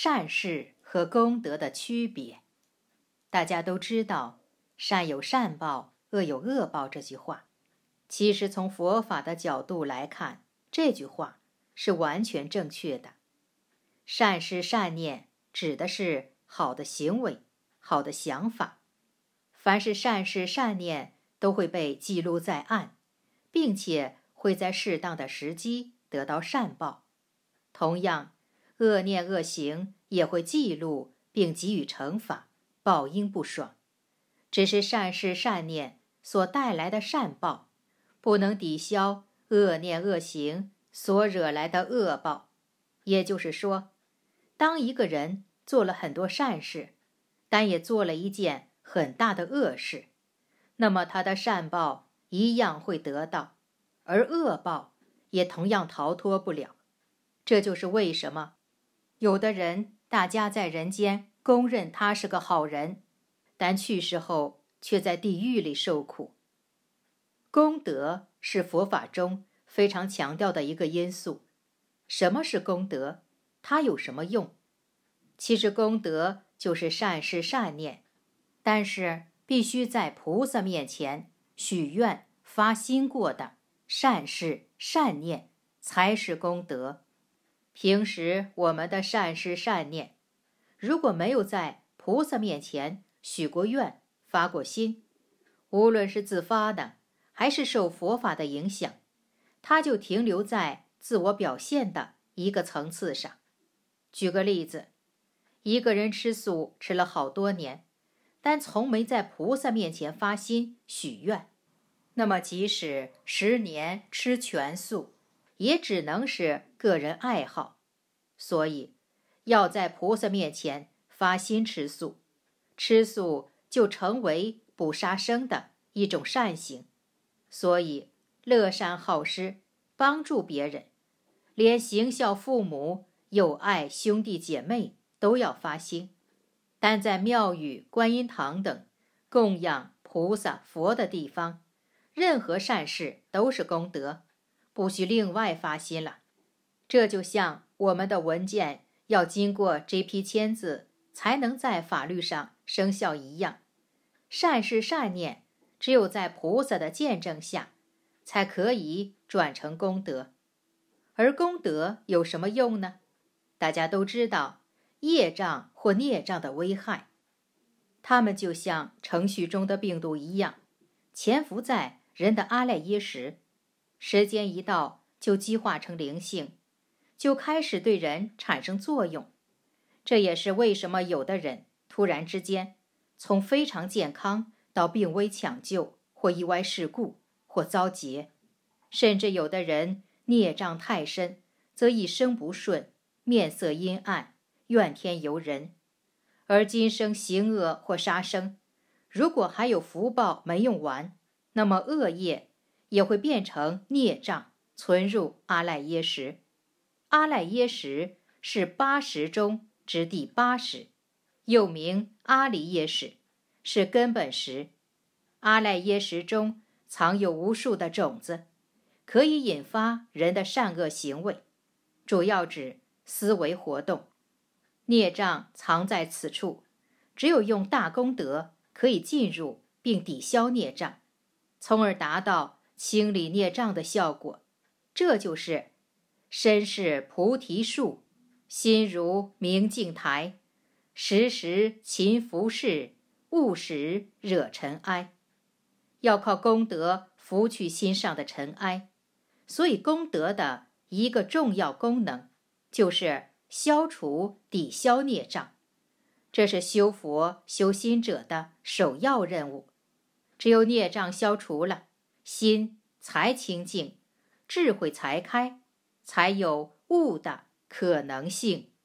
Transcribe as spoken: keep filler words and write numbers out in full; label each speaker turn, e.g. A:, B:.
A: 善事和功德的区别。大家都知道善有善报，恶有恶报这句话，其实从佛法的角度来看，这句话是完全正确的。善事善念指的是好的行为，好的想法。凡是善事善念都会被记录在案，并且会在适当的时机得到善报。同样，恶念恶行也会记录并给予惩罚，报应不爽。只是善事善念所带来的善报，不能抵消恶念恶行所惹来的恶报。也就是说，当一个人做了很多善事，但也做了一件很大的恶事，那么他的善报一样会得到，而恶报也同样逃脱不了。这就是为什么有的人大家在人间公认他是个好人，但去世后却在地狱里受苦。功德是佛法中非常强调的一个因素。什么是功德？它有什么用？其实功德就是善事善念，但是必须在菩萨面前许愿发心过的善事善念才是功德。平时我们的善事善念，如果没有在菩萨面前许过愿发过心，无论是自发的还是受佛法的影响，它就停留在自我表现的一个层次上。举个例子，一个人吃素吃了好多年，但从没在菩萨面前发心许愿，那么即使十年吃全素，也只能是个人爱好。所以要在菩萨面前发心吃素，吃素就成为不杀生的一种善行。所以乐善好施，帮助别人，连行孝父母友爱兄弟姐妹都要发心。但在庙宇观音堂等供养菩萨佛的地方，任何善事都是功德，不需另外发心了。这就像我们的文件要经过 G P 签字才能在法律上生效一样，善事善念只有在菩萨的见证下才可以转成功德。而功德有什么用呢？大家都知道业障或孽障的危害，它们就像程序中的病毒一样，潜伏在人的阿赖耶识，时间一到就激化成灵性，就开始对人产生作用。这也是为什么有的人突然之间从非常健康到病危抢救，或意外事故，或遭劫，甚至有的人孽障太深，则一生不顺，面色阴暗，怨天尤人。而今生行恶或杀生，如果还有福报没用完，那么恶业也会变成孽障，存入阿赖耶识。阿赖耶识是八识中之第八识，又名阿离耶识，是根本识。阿赖耶识中藏有无数的种子，可以引发人的善恶行为，主要指思维活动。孽障藏在此处，只有用大功德可以进入并抵消孽障，从而达到清理孽障的效果。这就是身是菩提树，心如明镜台，时时勤拂拭，勿使惹尘埃。要靠功德拂去心上的尘埃，所以功德的一个重要功能就是消除抵消孽障，这是修佛修心者的首要任务。只有孽障消除了，心才清净，智慧才开，才有悟的可能性。